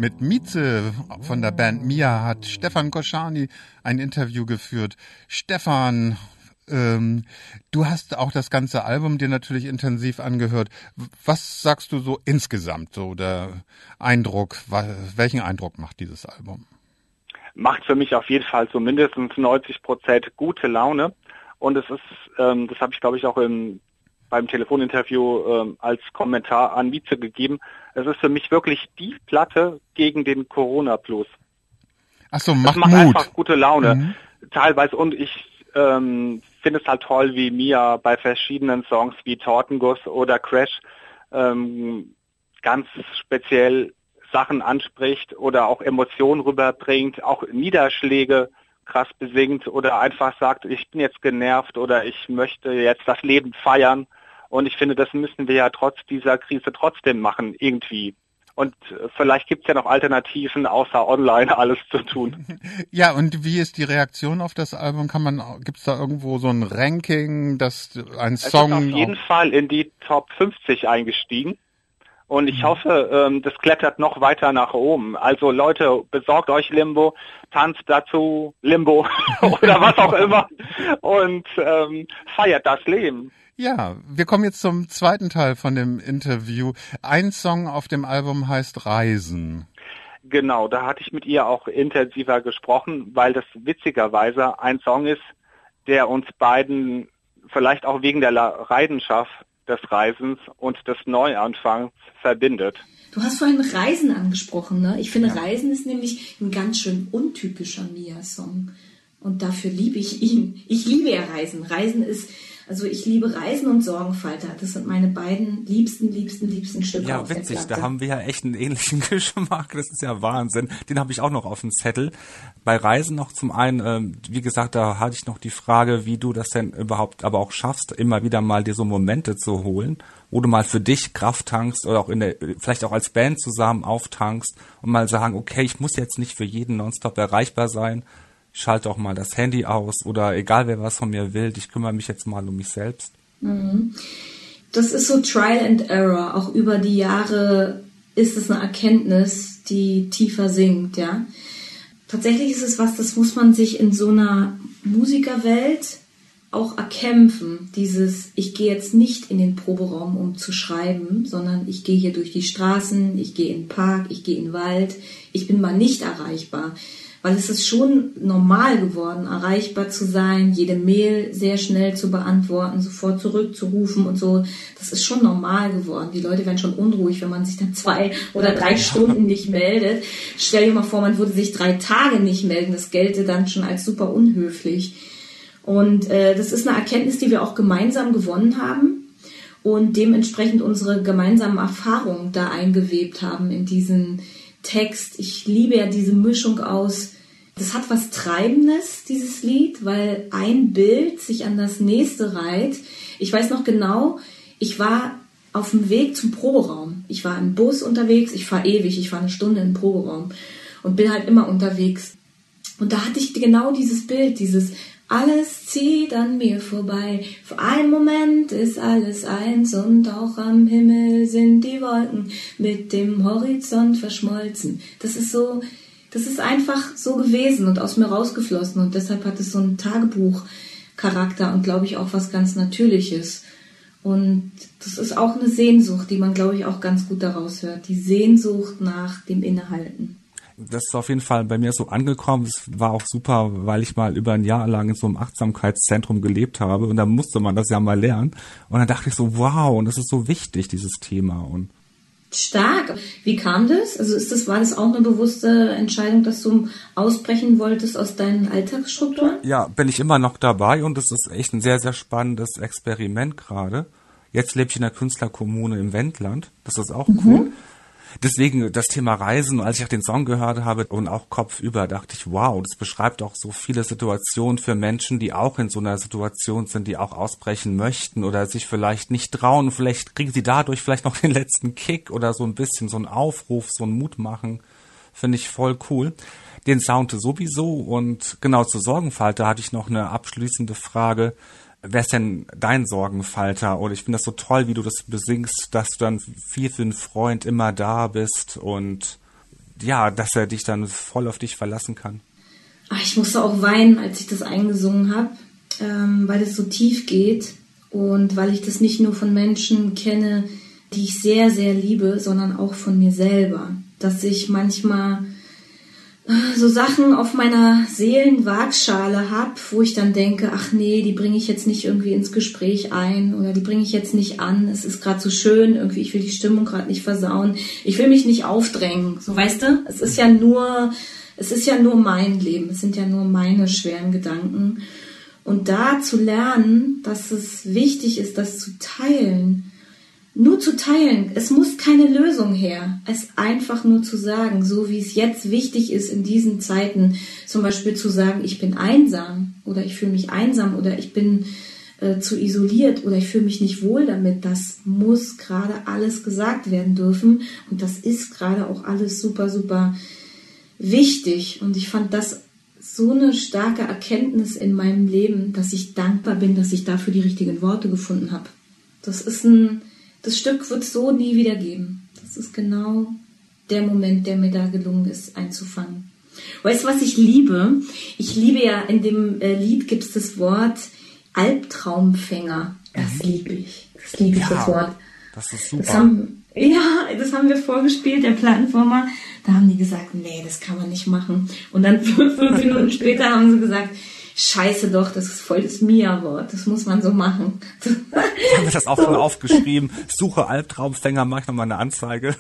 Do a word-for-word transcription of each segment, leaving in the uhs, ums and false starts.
Mit Mieze von der Band Mia hat Stefan Koschany ein Interview geführt. Stefan, ähm, du hast auch das ganze Album dir natürlich intensiv angehört. Was sagst du so insgesamt, so der Eindruck, welchen Eindruck macht dieses Album? Macht für mich auf jeden Fall so mindestens neunzig Prozent gute Laune. Und es ist, ähm, das habe ich glaube ich auch im, beim Telefoninterview ähm, als Kommentar an Mieze gegeben, es ist für mich wirklich die Platte gegen den Corona-Plus. Ach so, macht, es macht Mut. einfach gute Laune, mhm. teilweise. Und ich ähm, finde es halt toll, wie Mia bei verschiedenen Songs wie Tortenguss oder Crash ähm, ganz speziell Sachen anspricht oder auch Emotionen rüberbringt, auch Niederschläge krass besingt oder einfach sagt, ich bin jetzt genervt oder ich möchte jetzt das Leben feiern. Und ich finde, das müssen wir ja trotz dieser Krise trotzdem machen, irgendwie. Und vielleicht gibt es ja noch Alternativen, außer online alles zu tun. Ja, und wie ist die Reaktion auf das Album? Kann man, gibt es da irgendwo so ein Ranking, dass ein Song... Es ist auf jeden Fall in die Top fünfzig eingestiegen. Und ich hoffe, ähm, das klettert noch weiter nach oben. Also Leute, besorgt euch Limbo, tanzt dazu Limbo oder was auch immer und ähm, feiert das Leben. Ja, wir kommen jetzt zum zweiten Teil von dem Interview. Ein Song auf dem Album heißt Reisen. Genau, da hatte ich mit ihr auch intensiver gesprochen, weil das witzigerweise ein Song ist, der uns beiden vielleicht auch wegen der Leidenschaft des Reisens und des Neuanfangs verbindet. Du hast vorhin Reisen angesprochen, ne? Ich finde, ja. Reisen ist nämlich ein ganz schön untypischer Mia-Song. Und dafür liebe ich ihn. Ich liebe ja Reisen. Reisen ist, also ich liebe Reisen und Sorgenfalter. Das sind meine beiden liebsten, liebsten, liebsten Stücke ja, auf der witzig, Platte. Da haben wir ja echt einen ähnlichen Geschmack. Das ist ja Wahnsinn. Den habe ich auch noch auf dem Zettel. Bei Reisen noch zum einen, ähm, wie gesagt, da hatte ich noch die Frage, wie du das denn überhaupt aber auch schaffst, immer wieder mal dir so Momente zu holen, wo du mal für dich Kraft tankst oder auch in der, vielleicht auch als Band zusammen auftankst und mal sagen, okay, ich muss jetzt nicht für jeden nonstop erreichbar sein. Ich schalte auch mal das Handy aus oder egal wer was von mir will, ich kümmere mich jetzt mal um mich selbst. Das ist so Trial and Error. Auch über die Jahre ist es eine Erkenntnis, die tiefer sinkt, ja. Tatsächlich ist es was, das muss man sich in so einer Musikerwelt auch erkämpfen. Dieses, ich gehe jetzt nicht in den Proberaum, um zu schreiben, sondern ich gehe hier durch die Straßen, ich gehe in den Park, ich gehe in den Wald. Ich bin mal nicht erreichbar. Weil es ist schon normal geworden, erreichbar zu sein, jede Mail sehr schnell zu beantworten, sofort zurückzurufen und so. Das ist schon normal geworden. Die Leute werden schon unruhig, wenn man sich dann zwei oder drei Stunden nicht meldet. Stell dir mal vor, man würde sich drei Tage nicht melden. Das gelte dann schon als super unhöflich. Und äh, das ist eine Erkenntnis, die wir auch gemeinsam gewonnen haben und dementsprechend unsere gemeinsamen Erfahrungen da eingewebt haben in diesen Text. Ich liebe ja diese Mischung aus, das hat was Treibendes, dieses Lied, weil ein Bild sich an das nächste reiht. Ich weiß noch genau, ich war auf dem Weg zum Proberaum. Ich war im Bus unterwegs, ich fahre ewig, ich fahre eine Stunde im Proberaum und bin halt immer unterwegs. Und da hatte ich genau dieses Bild, dieses alles zieht an mir vorbei. Für einen Moment ist alles eins und auch am Himmel sind die Wolken mit dem Horizont verschmolzen. Das ist so, das ist einfach so gewesen und aus mir rausgeflossen und deshalb hat es so einen Tagebuchcharakter und glaube ich auch was ganz Natürliches. Und das ist auch eine Sehnsucht, die man glaube ich auch ganz gut daraus hört. Die Sehnsucht nach dem Innehalten. Das ist auf jeden Fall bei mir so angekommen. Es war auch super, weil ich mal über ein Jahr lang in so einem Achtsamkeitszentrum gelebt habe und da musste man das ja mal lernen. Und dann dachte ich so, wow, und das ist so wichtig, dieses Thema. Und stark. Wie kam das? Also ist das, war das auch eine bewusste Entscheidung, dass du ausbrechen wolltest aus deinen Alltagsstrukturen? Ja, bin ich immer noch dabei und es ist echt ein sehr, sehr spannendes Experiment gerade. Jetzt lebe ich in der Künstlerkommune im Wendland. Das ist auch cool. Mhm. Deswegen das Thema Reisen, als ich auch den Song gehört habe und auch kopfüber, dachte ich, wow, das beschreibt auch so viele Situationen für Menschen, die auch in so einer Situation sind, die auch ausbrechen möchten oder sich vielleicht nicht trauen. Vielleicht kriegen sie dadurch vielleicht noch den letzten Kick oder so ein bisschen so einen Aufruf, so einen Mut machen. Finde ich voll cool. Den Sound sowieso und genau zur Sorgenfalter hatte ich noch eine abschließende Frage. Wer ist denn dein Sorgenfalter? Oder ich finde das so toll, wie du das besingst, dass du dann viel für einen Freund immer da bist. Und ja, dass er dich dann voll auf dich verlassen kann. Ach, ich musste auch weinen, als ich das eingesungen habe, ähm, weil es so tief geht und weil ich das nicht nur von Menschen kenne, die ich sehr, sehr liebe, sondern auch von mir selber. Dass ich manchmal so Sachen auf meiner Seelenwaagschale habe, wo ich dann denke, ach nee, die bringe ich jetzt nicht irgendwie ins Gespräch ein oder die bringe ich jetzt nicht an. Es ist gerade so schön, irgendwie, ich will die Stimmung gerade nicht versauen. Ich will mich nicht aufdrängen, so weißt du? Es ist ja nur, es ist ja nur mein Leben, es sind ja nur meine schweren Gedanken. Und da zu lernen, dass es wichtig ist, das zu teilen, nur zu teilen. Es muss keine Lösung her. Es einfach nur zu sagen, so wie es jetzt wichtig ist in diesen Zeiten, zum Beispiel zu sagen, ich bin einsam oder ich fühle mich einsam oder ich bin äh, zu isoliert oder ich fühle mich nicht wohl damit. Das muss gerade alles gesagt werden dürfen und das ist gerade auch alles super, super wichtig. Und ich fand das so eine starke Erkenntnis in meinem Leben, dass ich dankbar bin, dass ich dafür die richtigen Worte gefunden habe. Das ist ein Das Stück wird es so nie wieder geben. Das ist genau der Moment, der mir da gelungen ist, einzufangen. Weißt du, was ich liebe? Ich liebe ja, in dem äh, Lied gibt es das Wort Albtraumfänger. Das liebe ich. Das liebe ich, ja, das Wort. Das ist super. Das haben, ja, das haben wir vorgespielt, der Plattenfirma. Da haben die gesagt, nee, das kann man nicht machen. Und dann fünf Minuten später haben sie gesagt, Scheiße doch, das ist voll das Mia-Wort. Das muss man so machen. Haben wir das auch schon aufgeschrieben? Suche Albtraumfänger, mach ich nochmal eine Anzeige.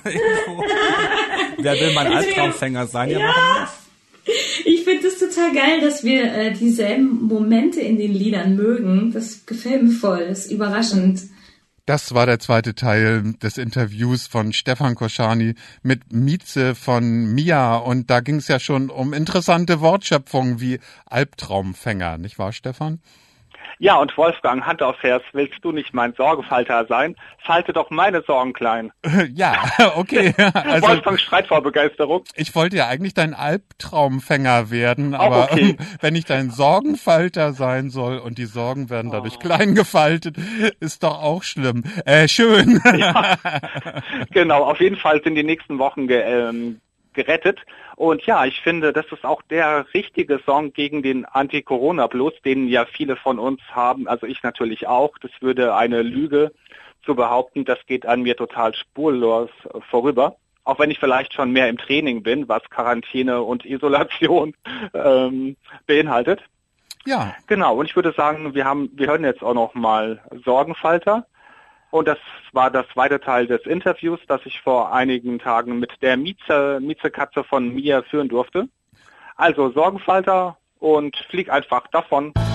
Wer will mein Albtraumfänger sein? Ja, ja. Ich finde es total geil, dass wir äh, dieselben Momente in den Liedern mögen. Das gefällt mir voll, das ist überraschend. Das war der zweite Teil des Interviews von Stefan Koschany mit Mieze von Mia. Und da ging es ja schon um interessante Wortschöpfungen wie Albtraumfänger, nicht wahr, Stefan? Ja, und Wolfgang, Hand aufs Herz, willst du nicht mein Sorgenfalter sein? Falte doch meine Sorgen klein. Ja, okay. Also, Wolfgang schreit vor Begeisterung. Ich wollte ja eigentlich dein Albtraumfänger werden, aber oh, okay. wenn ich dein Sorgenfalter sein soll und die Sorgen werden dadurch oh. klein gefaltet, ist doch auch schlimm. Äh, schön. Ja, genau, auf jeden Fall sind die nächsten Wochen ge- ähm, gerettet. Und ja, ich finde, das ist auch der richtige Song gegen den Anti-Corona-Blues, den ja viele von uns haben, also ich natürlich auch. Das würde eine Lüge zu behaupten, das geht an mir total spurlos vorüber. Auch wenn ich vielleicht schon mehr im Training bin, was Quarantäne und Isolation ähm, beinhaltet. Ja. Genau, und ich würde sagen, wir haben, wir hören jetzt auch noch mal Sorgenfalter. Und das war das zweite Teil des Interviews, das ich vor einigen Tagen mit der Mieze, Miezekatze von Mia führen durfte. Also Sorgenfalter und flieg einfach davon.